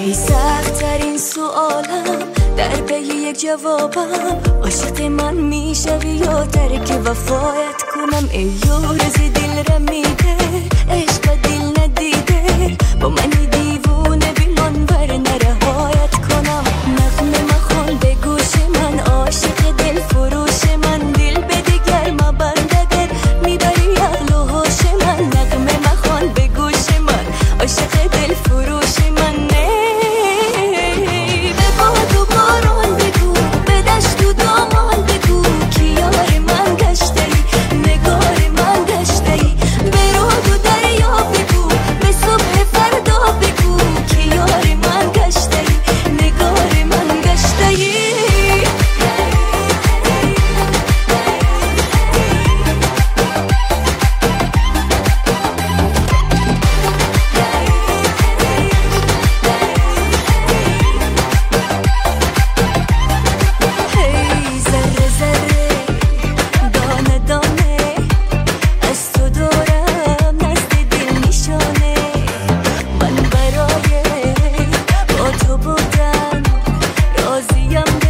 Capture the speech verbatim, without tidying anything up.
ای سخت ترین سوالم در پی یک جوابم، عاشق من میشوی یا ترک وفایت کنم؟ ای یارز دل رمیده عشق دل ندیده، با منی دیوونه بیمان بر نرهایت کنم. نغمه مخوان به گوش من، عاشق دل فروش من، دل به دیگر مبند اگر میبری عقل و هوش من. نغمه مخوان به گوش من، عاشق دل فروش من. نه به باد و باران بگو، به دشت و دامان بگو که یار من گشته ای، نگار من گشته ای. به رود و دریا بگو، به صبح فردا بگو که یار من گشته ای، نگار من گشته ای. I'm